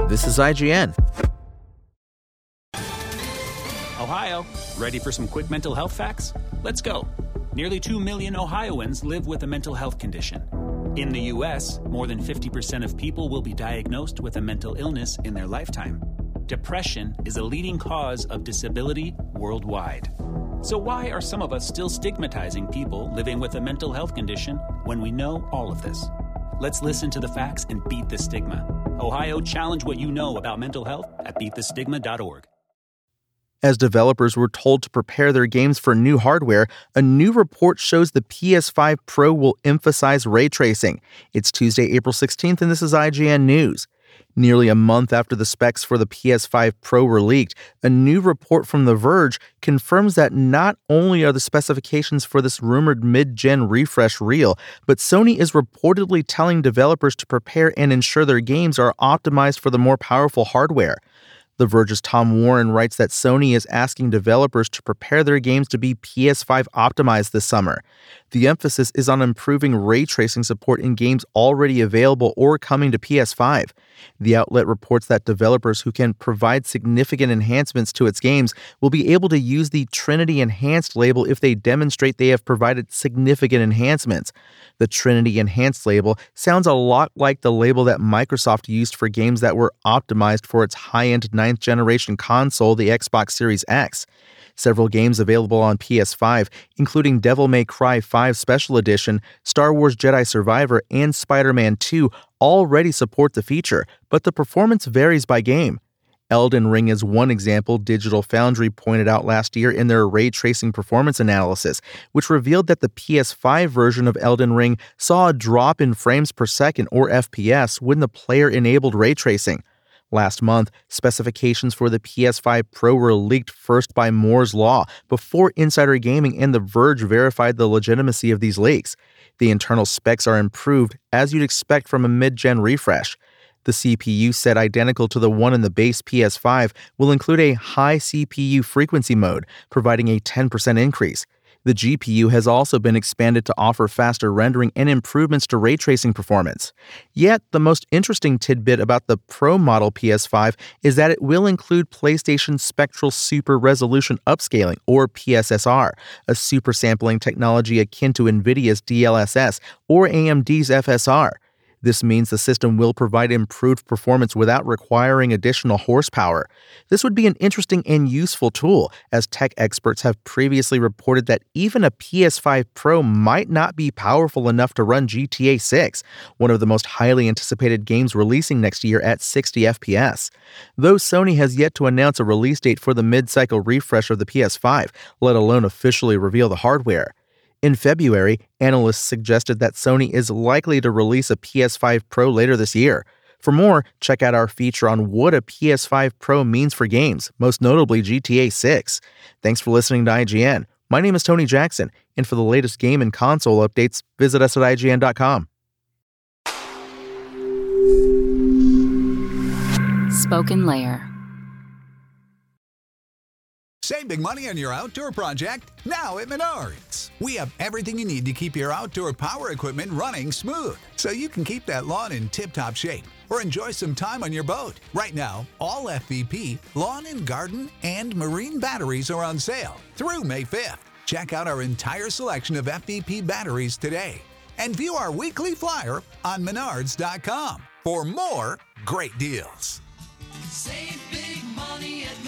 This is IGN. Ohio, ready for some quick mental health facts? Let's go. Nearly 2 million Ohioans live with a mental health condition. In the U.S., more than 50% of people will be diagnosed with a mental illness in their lifetime. Depression is a leading cause of disability worldwide. So why are some of us still stigmatizing people living with a mental health condition when we know all of this? Let's listen to the facts and beat the stigma. Ohio, challenge what you know about mental health at beatthestigma.org. As developers were told to prepare their games for new hardware, a new report shows the PS5 Pro will emphasize ray tracing. It's Tuesday, April 16th, and this is IGN News. Nearly a month after the specs for the PS5 Pro were leaked, a new report from The Verge confirms that not only are the specifications for this rumored mid-gen refresh real, but Sony is reportedly telling developers to prepare and ensure their games are optimized for the more powerful hardware. The Verge's Tom Warren writes that Sony is asking developers to prepare their games to be PS5 optimized this summer. The emphasis is on improving ray tracing support in games already available or coming to PS5. The outlet reports that developers who can provide significant enhancements to its games will be able to use the Trinity Enhanced label if they demonstrate they have provided significant enhancements. The Trinity Enhanced label sounds a lot like the label that Microsoft used for games that were optimized for its high-end 9th generation console, the Xbox Series X. Several games available on PS5, including Devil May Cry 5 Special Edition, Star Wars Jedi Survivor, and Spider-Man 2, already support the feature, but the performance varies by game. Elden Ring is one example Digital Foundry pointed out last year in their ray tracing performance analysis, which revealed that the PS5 version of Elden Ring saw a drop in frames per second, or FPS, when the player enabled ray tracing. Last month, specifications for the PS5 Pro were leaked first by Moore's Law before Insider Gaming and The Verge verified the legitimacy of these leaks. The internal specs are improved, as you'd expect from a mid-gen refresh. The CPU, set identical to the one in the base PS5, will include a high CPU frequency mode, providing a 10% increase. The GPU has also been expanded to offer faster rendering and improvements to ray tracing performance. Yet, the most interesting tidbit about the Pro model PS5 is that it will include PlayStation Spectral Super Resolution Upscaling, or PSSR, a super sampling technology akin to NVIDIA's DLSS or AMD's FSR. This means the system will provide improved performance without requiring additional horsepower. This would be an interesting and useful tool, as tech experts have previously reported that even a PS5 Pro might not be powerful enough to run GTA 6, one of the most highly anticipated games releasing next year at 60 FPS. Though Sony has yet to announce a release date for the mid-cycle refresh of the PS5, let alone officially reveal the hardware. In February, analysts suggested that Sony is likely to release a PS5 Pro later this year. For more, check out our feature on what a PS5 Pro means for games, most notably GTA 6. Thanks for listening to IGN. My name is Tony Jackson, and for the latest game and console updates, visit us at IGN.com. Spoken Layer. Save big money on your outdoor project now at Menards. We have everything you need to keep your outdoor power equipment running smooth, so you can keep that lawn in tip-top shape or enjoy some time on your boat. Right now, all FVP, lawn and garden, and marine batteries are on sale through May 5th. Check out our entire selection of FVP batteries today and view our weekly flyer on Menards.com for more great deals. Save big money at